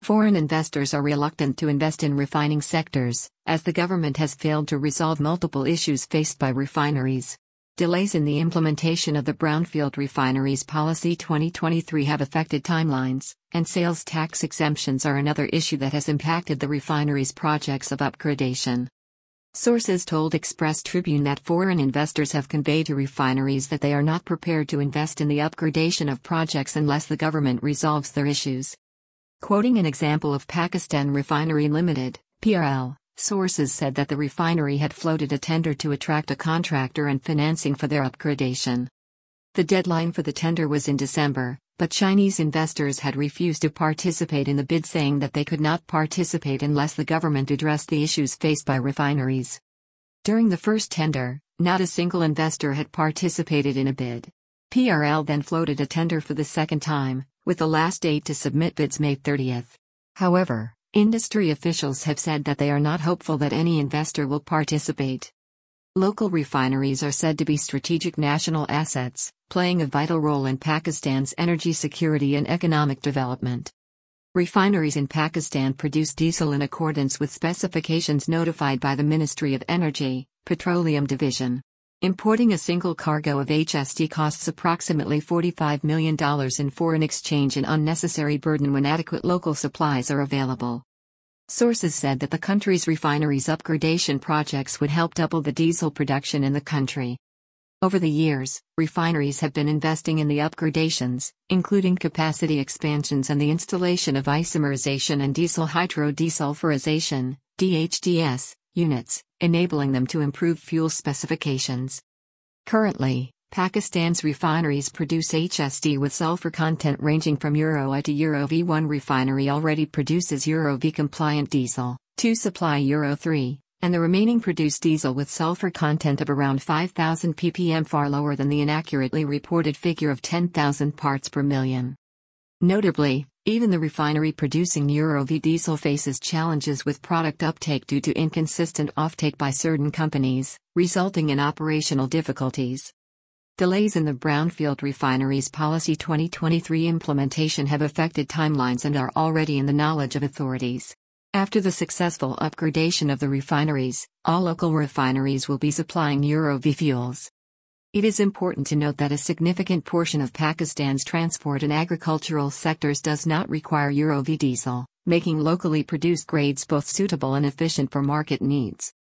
Foreign investors are reluctant to invest in refining sectors, as the government has failed to resolve multiple issues faced by refineries. Delays in the implementation of the Brownfield Refineries Policy 2023 have affected timelines, and sales tax exemptions are another issue that has impacted the refineries' projects of upgradation. Sources told Express Tribune that foreign investors have conveyed to refineries that they are not prepared to invest in the upgradation of projects unless the government resolves their issues. Quoting an example of Pakistan Refinery Limited, PRL, sources said that the refinery had floated a tender to attract a contractor and financing for their upgradation. The deadline for the tender was in December, but Chinese investors had refused to participate in the bid, saying that they could not participate unless the government addressed the issues faced by refineries. During the first tender, not a single investor had participated in a bid. PRL then floated a tender for the second time, with the last date to submit bids May 30. However, industry officials have said that they are not hopeful that any investor will participate. Local refineries are said to be strategic national assets, playing a vital role in Pakistan's energy security and economic development. Refineries in Pakistan produce diesel in accordance with specifications notified by the Ministry of Energy, Petroleum Division. Importing a single cargo of HSD costs approximately $45 million in foreign exchange, an unnecessary burden when adequate local supplies are available. Sources said that the country's refineries' upgradation projects would help double the diesel production in the country. Over the years, refineries have been investing in the upgradations, including capacity expansions and the installation of isomerization and diesel hydrodesulfurization (DHDS) units, enabling them to improve fuel specifications. Currently, Pakistan's refineries produce HSD with sulfur content ranging from Euro I to Euro V. One refinery already produces Euro V compliant diesel, two supply Euro 3, and the remaining produce diesel with sulfur content of around 5,000 ppm, far lower than the inaccurately reported figure of 10,000 parts per million. Notably, even the refinery producing Euro V diesel faces challenges with product uptake due to inconsistent offtake by certain companies, resulting in operational difficulties. Delays in the Brownfield Refineries Policy 2023 implementation have affected timelines and are already in the knowledge of authorities. After the successful upgradation of the refineries, all local refineries will be supplying Euro V fuels. It is important to note that a significant portion of Pakistan's transport and agricultural sectors does not require Euro V diesel, making locally produced grades both suitable and efficient for market needs.